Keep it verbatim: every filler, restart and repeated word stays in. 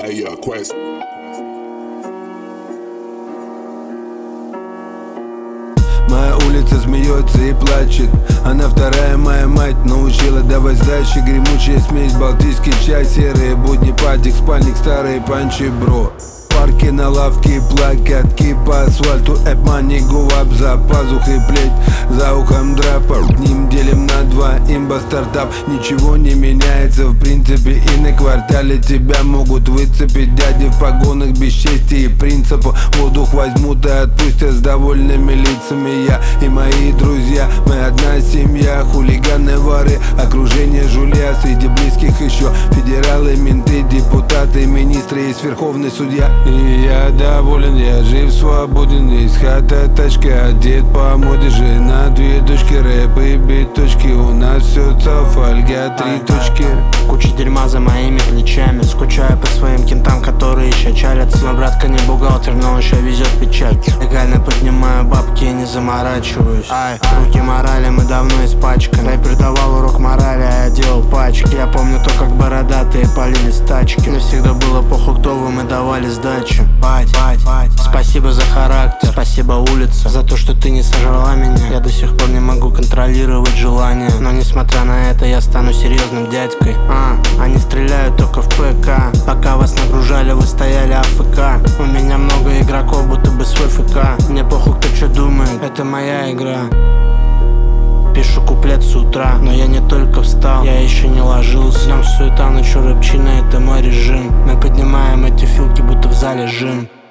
Hey, uh, Quest. Моя улица смеется и плачет. Она вторая моя мать, научила давать сдачи. Гремучая смесь, балтийский чай, серые будни, падик, спальник, старые панчи, бро. Парки на лавке, плакатки по асфальту, эпмани, гувап, за пазухой плеть, за ухом драпа. Ним делим на два, имба стартап. Ничего не меняется в принципе, и на квартале тебя могут выцепить дяди в погонах без чести и принципа. Воздух возьмут и отпустят с довольными лицами. Я и мои друзья, мы одна семья. Хулиганы, воры, окружение жулья. Среди близких еще федералы, менты, депутаты, министры и верховный судья. И я доволен, я жив, свободен. Есть хата, тачка, одет по моде. Жена, две дочки, рэп и биточки. У нас все фольга, три точки. Куча дерьма за моими плечами. Скучаю по своим кентам, которые еще чалятся. Мой братка не бухгалтер, но он еще везет печать. Легально поднимаю бабки и не заморачиваюсь. Ай, руки морали, мы давно испачканы. Я преподавал урок морали, а я делал пачки. Я помню то, как бородатые палили с тачки. Мне всегда было похуй, кто вы, мы давали сдачу. Бать, бать, бать. Спасибо за характер, спасибо улица, за то, что ты не сожрала меня. Я до сих пор не могу контролировать желание, но несмотря на это я стану серьезным дядькой. А, они стреляют только в ПК. Пока вас нагружали, вы стояли АФК. У меня много игроков, будто бы свой ФК. Мне похуй, кто что думает, это моя игра. Пишу куплет с утра, но я не только встал, я еще не ложился. Днем суета, ночью рыбчина, это мой режим. Мы поднимаем эти филки, будто в зале жим.